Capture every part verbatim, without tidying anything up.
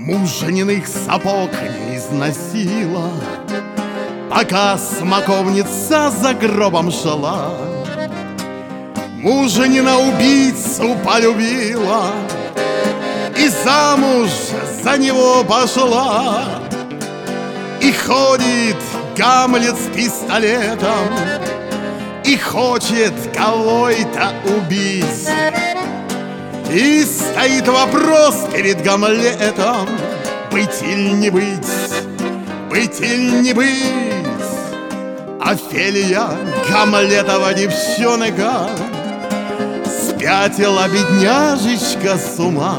Мужниных сапог не износила, пока смоковница за гробом шла. Мужнина убийцу полюбила и замуж за него пошла. И ходит Гамлет с пистолетом и хочет кого-то убить. И стоит вопрос перед Гамлетом: быть или не быть, быть или не быть. Офелия, Гамлетова девчонка, спятила бедняжечка с ума,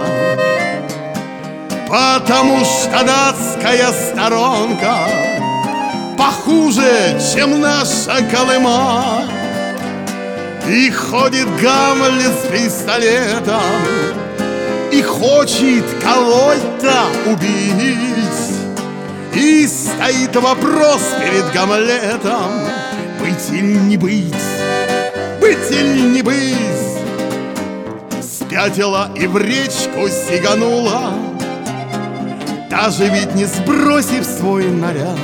потому что датская сторонка похуже, чем наша Колыма. И ходит Гамлет с пистолетом и хочет кого-то убить. И стоит вопрос перед Гамлетом: быть или не быть, быть или не быть. Спятила и в речку сиганула, даже ведь не сбросив свой наряд.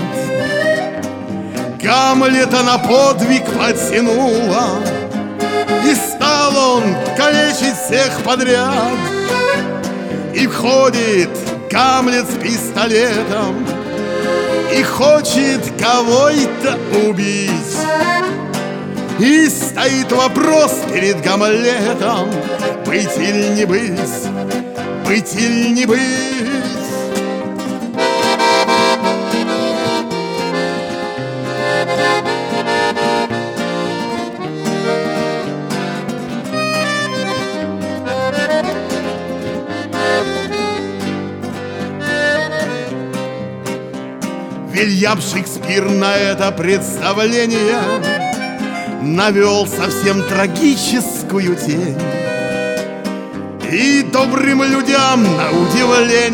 Гамлета на подвиг подтянула, и стал он калечить всех подряд. И входит Гамлет с пистолетом и хочет кого-то убить. И стоит вопрос перед Гамлетом: быть или не быть, быть или не быть. Вильям Шекспир на это представление навел совсем трагическую тень. И добрым людям на удивление